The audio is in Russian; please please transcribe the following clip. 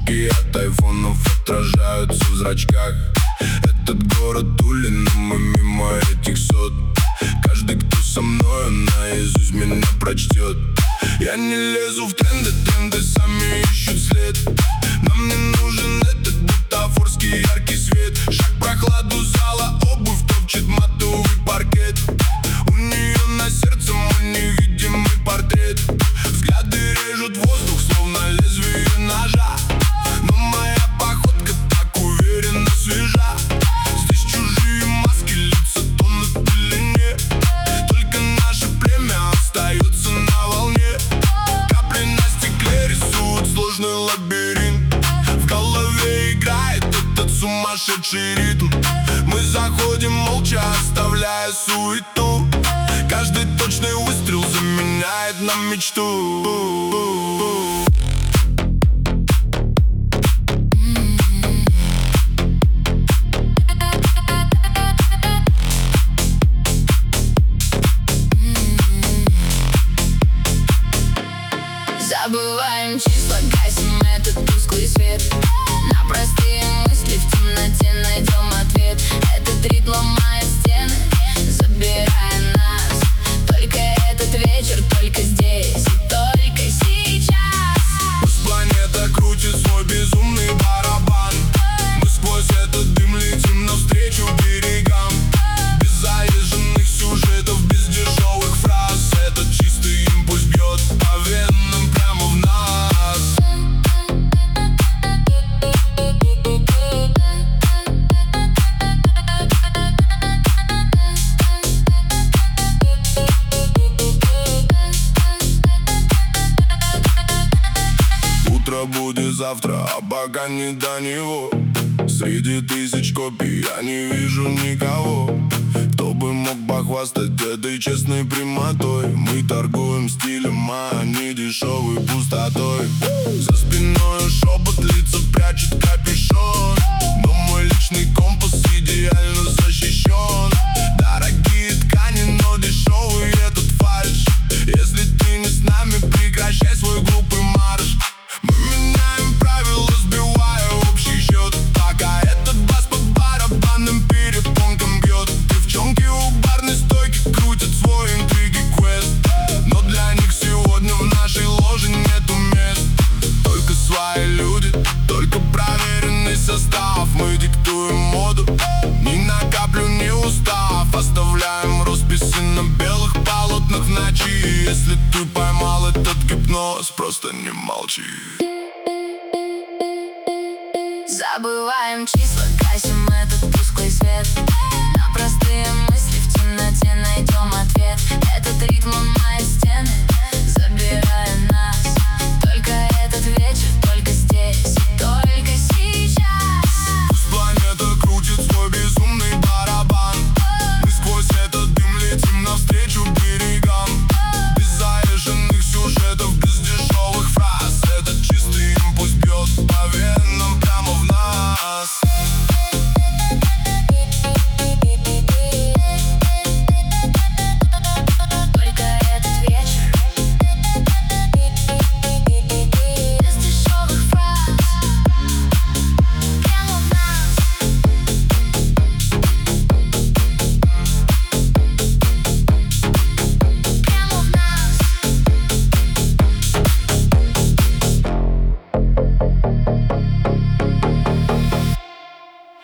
Вспышки от айфонов отражаются в зрачках. Этот город улин, но мы мимо этих сот. Каждый, кто со мною, наизусть меня прочтет. Я не лезу в тренды, тренды сами ищут след. Нам не нужен этот бутафорский яркий свет. Шаг прохладу зала, обувь топчет матовый паркет. У нее на сердце мой невидимый портрет. Взгляды режут воздух, словно лезвие ножа. Но моя походка так уверенно свежа. Здесь чужие маски, лица тонут в пелене. Только наше племя остается на волне. Капли на стекле рисуют сложный лабиринт. В голове играет этот сумасшедший ритм. Мы заходим молча, оставляя суету. Каждый точный выстрел заменяет нам мечту. Забываем числа, гасим этот тусклый свет. На простые мысли в темноте найдем ответ. Этот ритм ломает стены, забирая нас. Только этот вечер, только здесь и только сейчас. Пусть планета крутит свой безумный барабан. Мы сквозь этот дым летим навстречу берегам. Без заезженных сюжетов, без дешевых фраз. Этот чистый импульс бьет по венам прямо в нас. Утро будет завтра, а пока не до него. Среди тысяч копий я не вижу никого, кто бы мог похвастать этой честной прямотой. Мы торгуем стилем, а не дешевой пустотой. За спиной шепот, лица прячет капюшон. Но мой личный компас идеально защищен. Дорогие ткани, но дешевый этот фальшь. Если ты не с нами, прекращай свой глупый марш. Мы меняем правила, сбивая общий счет. Пока этот бас по барабанным перепонкам бьет. Девчонки у барной стойки крутят свой интриги квест. Но для них сегодня в нашей ложе нету мест. Только свои люди, только проверенный состав. Мы диктуем моду, ни на каплю не устав. Оставляем росписи на белых полотнах в ночи. Если ты поймал этот гипноз, просто не молчи. Забываем числа, гасим этот тусклый свет. На простые мысли в темноте найдем ответ. Этот ритм